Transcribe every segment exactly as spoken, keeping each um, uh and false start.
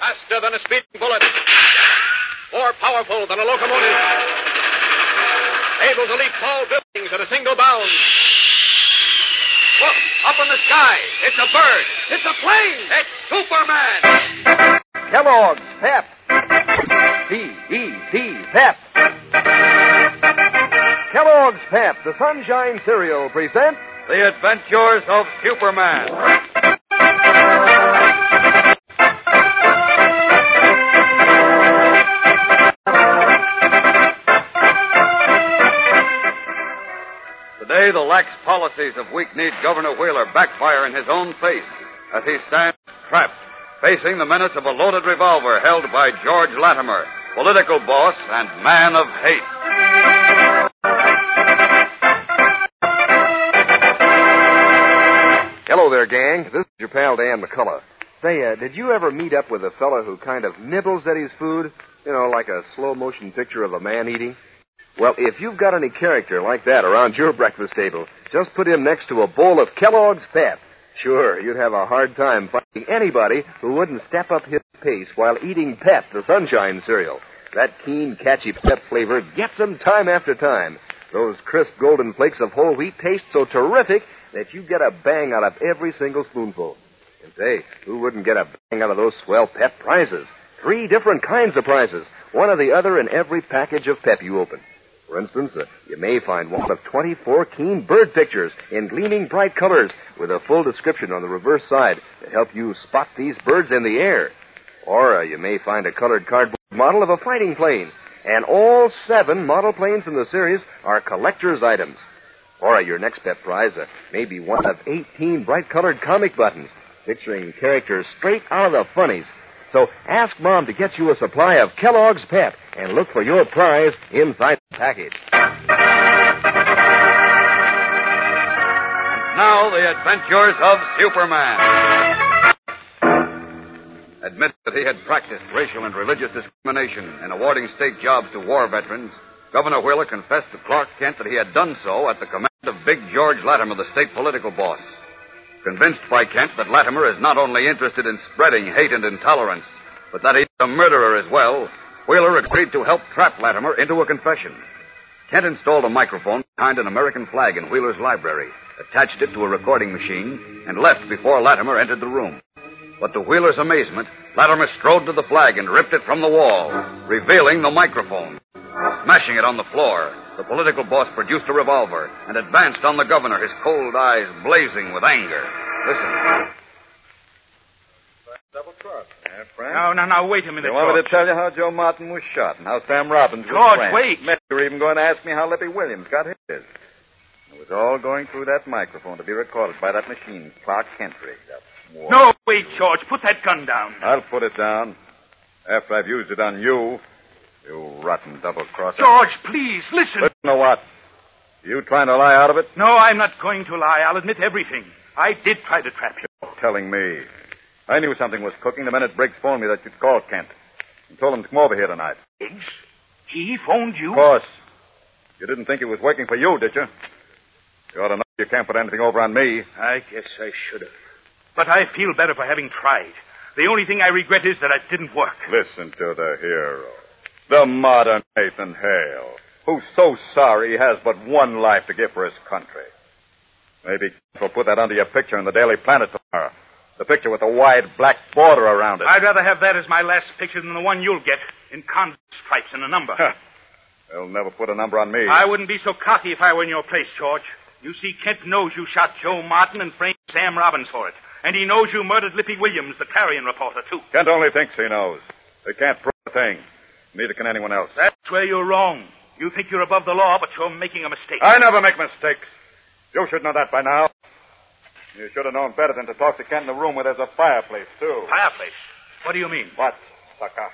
Faster than a speeding bullet. More powerful than a locomotive. Able to leap tall buildings at a single bound. Look, up in the sky. It's a bird. It's a plane. It's Superman. Kellogg's Pep. P E P, Pep. Kellogg's Pep, the Sunshine Cereal, presents The Adventures of Superman. Today, the lax policies of weak-kneed Governor Wheeler backfire in his own face as he stands trapped, facing the menace of a loaded revolver held by George Latimer, political boss and man of hate. Hello there, gang. This is your pal Dan McCullough. Say, uh, did you ever meet up with a fella who kind of nibbles at his food? You know, like a slow-motion picture of a man eating? Well, if you've got any character like that around your breakfast table, just put him next to a bowl of Kellogg's Pep. Sure, you'd have a hard time finding anybody who wouldn't step up his pace while eating Pep, the Sunshine Cereal. That keen, catchy Pep flavor gets him time after time. Those crisp golden flakes of whole wheat taste so terrific that you get a bang out of every single spoonful. And say, who wouldn't get a bang out of those swell Pep prizes? Three different kinds of prizes, one or the other in every package of Pep you open. For instance, uh, you may find one of twenty-four keen bird pictures in gleaming bright colors with a full description on the reverse side to help you spot these birds in the air. Or uh, you may find a colored cardboard model of a fighting plane. And all seven model planes in the series are collector's items. Or uh, your next Pep prize uh, may be one of eighteen bright-colored comic buttons picturing characters straight out of the funnies. So ask Mom to get you a supply of Kellogg's Pep and look for your prize inside the package. And now, the adventures of Superman. Admitting that he had practiced racial and religious discrimination in awarding state jobs to war veterans, Governor Wheeler confessed to Clark Kent that he had done so at the command of Big George Latimer, the state political boss. Convinced by Kent that Latimer is not only interested in spreading hate and intolerance, but that he's a murderer as well, Wheeler agreed to help trap Latimer into a confession. Kent installed a microphone behind an American flag in Wheeler's library, attached it to a recording machine, and left before Latimer entered the room. But to Wheeler's amazement, Latimer strode to the flag and ripped it from the wall, revealing the microphone. Smashing it on the floor, the political boss produced a revolver and advanced on the governor, his cold eyes blazing with anger. Listen. Double cross, eh, Frank? Now, now, now, wait a minute, You want George. me to tell you how Joe Martin was shot and how Sam Robbins was George, framed? wait. Maybe you're even going to ask me how Lippy Williams got his. It was all going through that microphone to be recorded by that machine Clark Kent rigged up. Whoa. No, wait, George. Put that gun down. I'll put it down after I've used it on you. You rotten double-crosser. George, please, listen. Listen to what? You trying to lie out of it? No, I'm not going to lie. I'll admit everything. I did try to trap you. You're telling me. I knew something was cooking the minute Briggs phoned me that you'd call Kent and told him to come over here tonight. Briggs? He phoned you? Of course. You didn't think he was working for you, did you? You ought to know you can't put anything over on me. I guess I should have. But I feel better for having tried. The only thing I regret is that it didn't work. Listen to the hero. The modern Nathan Hale, who's so sorry he has but one life to give for his country. Maybe we'll put that under your picture in the Daily Planet tomorrow. The picture with the wide black border around it. I'd rather have that as my last picture than the one you'll get in convict stripes and a number. They'll never put a number on me. I wouldn't be so cocky if I were in your place, George. You see, Kent knows you shot Joe Martin and framed Sam Robbins for it. And he knows you murdered Lippy Williams, the Clarion reporter, too. Kent only thinks he knows. They can't prove a thing. Neither can anyone else. That's where you're wrong. You think you're above the law, but you're making a mistake. I never make mistakes. You should know that by now. You should have known better than to talk to Kent in the room where there's a fireplace, too. Fireplace? What do you mean? What, sucker?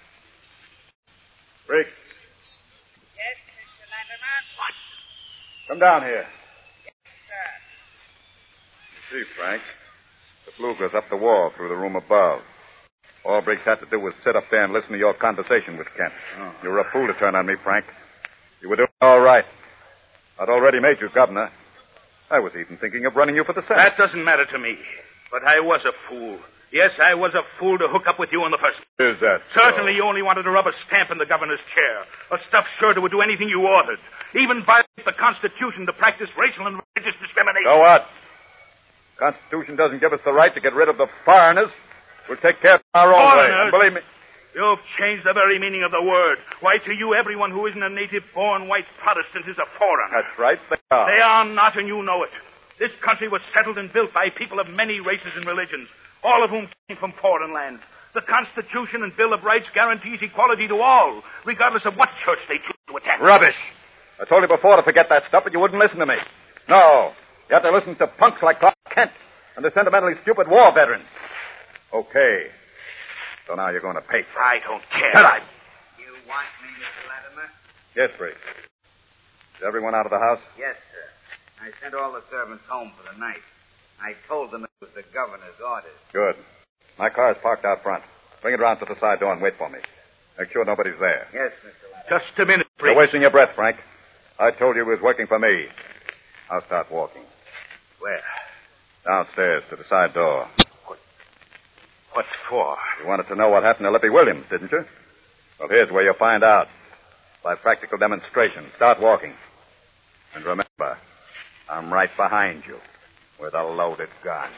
Briggs. Yes, Mister Landerman? What? Come down here. Yes, sir. You see, Frank, the flue goes up the wall through the room above. All Briggs had to do was sit up there and listen to your conversation with Kent. Oh. You were a fool to turn on me, Frank. You were doing all right. I'd already made you governor. I was even thinking of running you for the Senate. That doesn't matter to me. But I was a fool. Yes, I was a fool to hook up with you in the first place. Is that so? Certainly you only wanted to rub a stamp in the governor's chair. A stuffed shirt who would do anything you ordered. Even violate the Constitution to practice racial and religious discrimination. So what? The Constitution doesn't give us the right to get rid of the foreigners. We'll take care of our own way. Foreigners? Believe me. You've changed the very meaning of the word. Why, to you, everyone who isn't a native-born white Protestant is a foreigner. That's right, they are. They are not, and you know it. This country was settled and built by people of many races and religions, all of whom came from foreign lands. The Constitution and Bill of Rights guarantees equality to all, regardless of what church they choose to attend. Rubbish. I told you before to forget that stuff, but you wouldn't listen to me. No. You have to listen to punks like Clark Kent and the sentimentally stupid war veterans. Okay. So now you're going to pay. I don't care. Shut up. You want me, Mister Latimer? Yes, Briggs. Is everyone out of the house? Yes, sir. I sent all the servants home for the night. I told them it was the governor's orders. Good. My car's parked out front. Bring it around to the side door and wait for me. Make sure nobody's there. Yes, Mister Latimer. Just a minute, Briggs. You're wasting your breath, Frank. I told you he was working for me. I'll start walking. Where? Downstairs to the side door. What for? You wanted to know what happened to Lippy Williams, didn't you? Well, here's where you'll find out. By practical demonstration. Start walking. And remember, I'm right behind you with a loaded gun.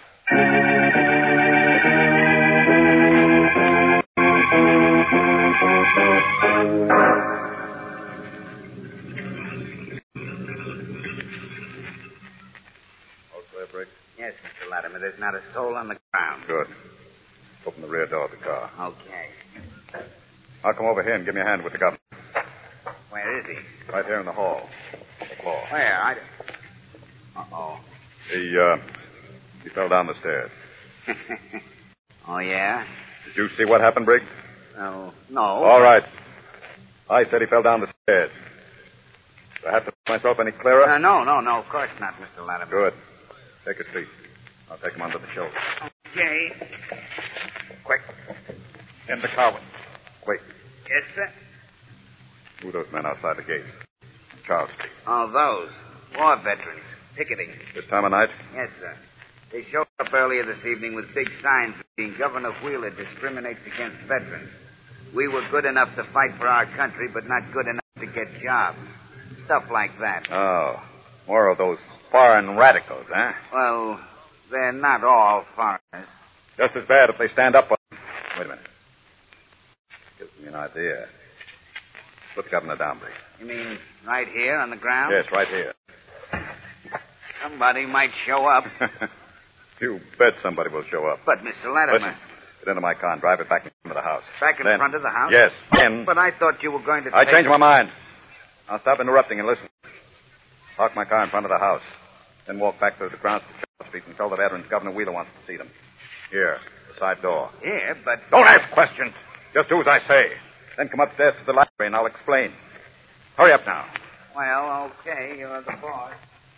All clear, Briggs? Yes, Mister Latimer. There's not a soul on the ground. Good. Open the rear door of the car. Okay. I'll come over here and give me a hand with the governor. Where is he? Right here in the hall. On the floor. Where? I... Uh-oh. He, uh, he fell down the stairs. Oh, yeah? Did you see what happened, Briggs? Oh, no. All right. I said he fell down the stairs. Do I have to make myself any clearer? Uh, no, no, no, of course not, Mister Latimer. Good. Take a seat. I'll take him under the shoulder. Okay. Quick. In the car with Quick. Yes, sir? Who are those men outside the gate? Charles Street. Oh, those. War veterans. Picketing. This time of night? Yes, sir. They showed up earlier this evening with big signs reading Governor Wheeler discriminates against veterans. We were good enough to fight for our country, but not good enough to get jobs. Stuff like that. Oh. More of those foreign radicals, huh? Well, they're not all foreigners. Just as bad if they stand up for... Wait a minute. Gives me an idea. Put the governor down, Briggs. You mean right here on the ground? Yes, right here. Somebody might show up. You bet somebody will show up. But, Mister Latimer... Listen, get into my car and drive it back in front of the house. Back in Then- front of the house? Yes, then... But I thought you were going to I take... changed my mind. I'll stop interrupting and listen. Park my car in front of the house. Then walk back to the grounds to Charles Street and tell the veterans Governor Wheeler wants to see them. Here, the side door. Here, but... Don't ask questions. Just do as I say. Then come upstairs to the library and I'll explain. Hurry up now. Well, okay, you're the boss.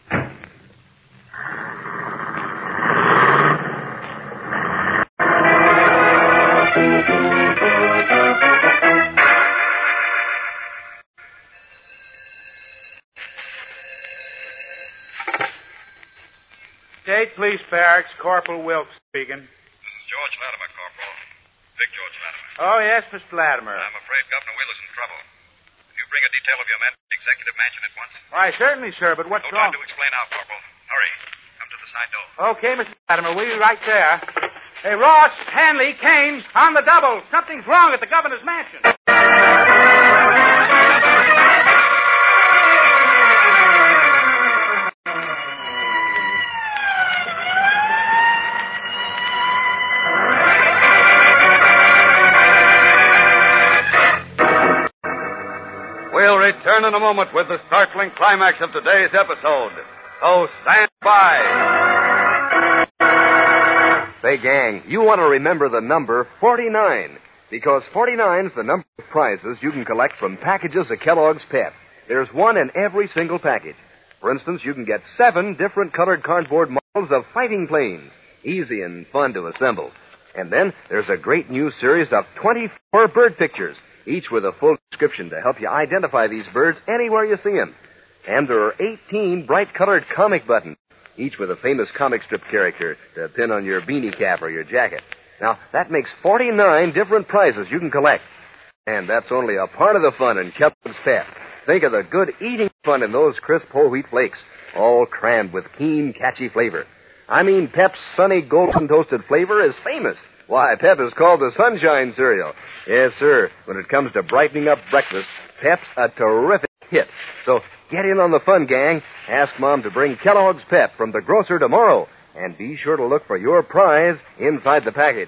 State Police Barracks, Corporal Wilkes speaking. This is George Latimer, Corporal. Big George Latimer. Oh, yes, Mister Latimer. I'm afraid Governor Wheeler's in trouble. Can you bring a detail of your men to the executive mansion at once? Why, certainly, sir, but what's No wrong? time to explain now, Corporal. Hurry. Come to the side door. Okay, Mister Latimer, we'll be right there. Hey, Ross, Hanley, Kames, on the double. Something's wrong at the governor's mansion. We'll return in a moment with the startling climax of today's episode. So stand by. Say, gang, you want to remember the number forty-nine, because forty-nine's the number of prizes you can collect from packages of Kellogg's Pep. There's one in every single package. For instance, you can get seven different colored cardboard models of fighting planes, easy and fun to assemble. And then there's a great new series of twenty-four bird pictures, each with a full description to help you identify these birds anywhere you see them. And there are eighteen bright-colored comic buttons, each with a famous comic strip character to pin on your beanie cap or your jacket. Now, that makes forty-nine different prizes you can collect. And that's only a part of the fun in Kellogg's Pep. Think of the good eating fun in those crisp whole wheat flakes, all crammed with keen, catchy flavor. I mean, Pep's sunny golden toasted flavor is famous. Why, Pep is called the Sunshine Cereal. Yes, sir. When it comes to brightening up breakfast, Pep's a terrific hit. So get in on the fun, gang. Ask Mom to bring Kellogg's Pep from the grocer tomorrow. And be sure to look for your prize inside the package.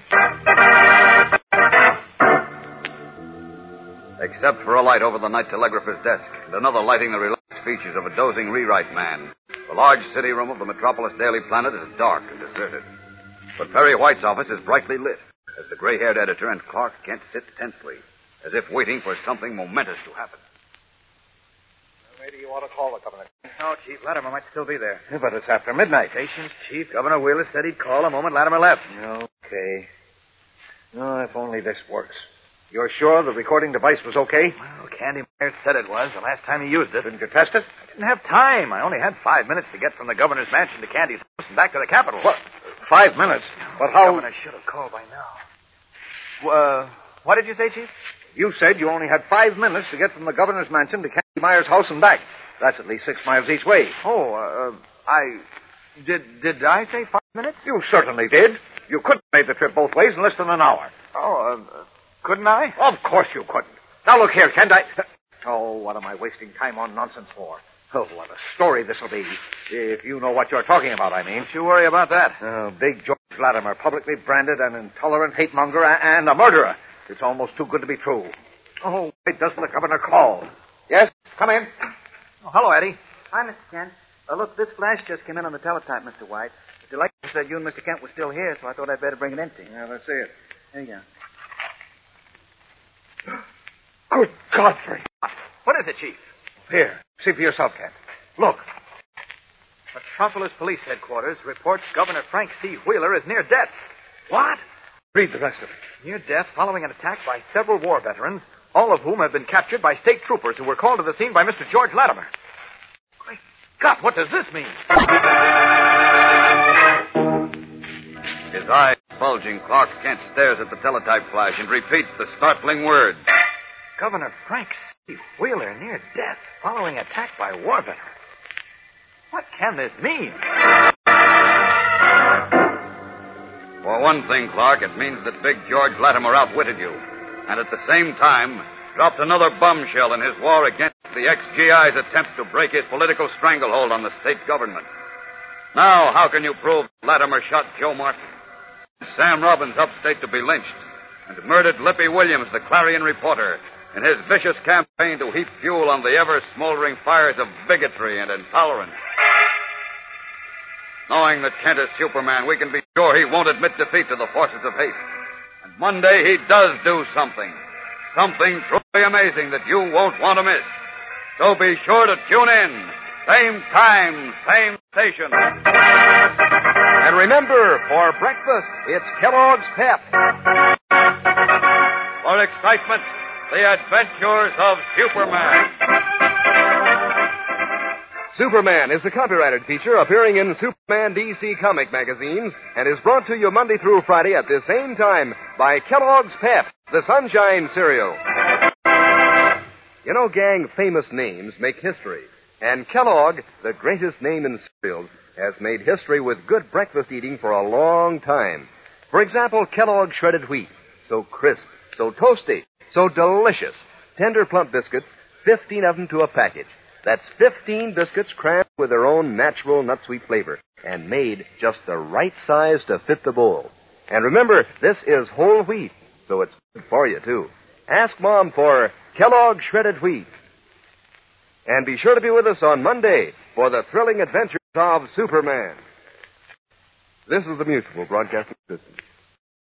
Except for a light over the night telegrapher's desk and another lighting the relaxed features of a dozing rewrite man, the large city room of the Metropolis Daily Planet is dark and deserted. But Perry White's office is brightly lit as the gray-haired editor and Clark Kent sit tensely, as if waiting for something momentous to happen. Maybe you ought to call the governor. No, Chief. Latimer might still be there. Yeah, but it's after midnight. Patience, Chief. Governor Wheeler said he'd call the moment Latimer left. Okay. Oh, if only this works. You're sure the recording device was okay? Well, Candy Myers said it was the last time he used it. Didn't you test it? I didn't have time. I only had five minutes to get from the governor's mansion to Candy's house and back to the Capitol. What? Five minutes? But how... The governor should have called by now. Uh, what did you say, Chief? You said you only had five minutes to get from the governor's mansion to Candy Myers' house and back. That's at least six miles each way. Oh, uh, I... Did did I say five minutes? You certainly did. You couldn't have made the trip both ways in less than an hour. Oh, uh, couldn't I? Of course you couldn't. Now look here, can't I... Oh, what am I wasting time on nonsense for? Oh, what a story this'll be. If you know what you're talking about, I mean. Don't you worry about that. Oh, Big George Latimer, publicly branded an intolerant hate monger and a murderer. It's almost too good to be true. Oh, why doesn't the governor call? Yes, come in. Oh, hello, Eddie. Hi, Mister Kent. Uh, look, this flash just came in on the teletype, Mister White. Mister Lecter said you and Mister Kent were still here, so I thought I'd better bring it in to you. Yeah, let's see it. There you go. Good Godfrey. What is it, Chief? Here, see for yourself, Kent. Look. Metropolis Police Headquarters reports Governor Frank C. Wheeler is near death. What? Read the rest of it. Near death following an attack by several war veterans, all of whom have been captured by state troopers who were called to the scene by Mister George Latimer. Great Scott, what does this mean? His eyes bulging, Clark Kent stares at the teletype flash and repeats the startling words. Governor Frank C. Wheeler near death following attack by war veterans. What can this mean? For one thing, Clark, it means that Big George Latimer outwitted you, and at the same time dropped another bombshell in his war against the ex-G I's attempt to break his political stranglehold on the state government. Now, how can you prove Latimer shot Joe Martin, Sam Robbins upstate to be lynched, and murdered Lippy Williams, the Clarion reporter, in his vicious campaign to heap fuel on the ever-smoldering fires of bigotry and intolerance? Knowing that Kent is Superman, we can be sure he won't admit defeat to the forces of hate. And Monday he does do something. Something truly amazing that you won't want to miss. So be sure to tune in. Same time, same station. And remember, for breakfast, it's Kellogg's Pep. For excitement, the adventures of Superman. Superman is a copyrighted feature appearing in Superman D C comic magazines and is brought to you Monday through Friday at the same time by Kellogg's Pep, the Sunshine Cereal. You know, gang, famous names make history. And Kellogg, the greatest name in cereals, has made history with good breakfast eating for a long time. For example, Kellogg shredded wheat. So crisp, so toasty, so delicious. Tender plump biscuits, fifteen of them to a package. That's fifteen biscuits crammed with their own natural nut-sweet flavor and made just the right size to fit the bowl. And remember, this is whole wheat, so it's good for you, too. Ask Mom for Kellogg shredded wheat. And be sure to be with us on Monday for the thrilling adventures of Superman. This is the Mutual Broadcasting System.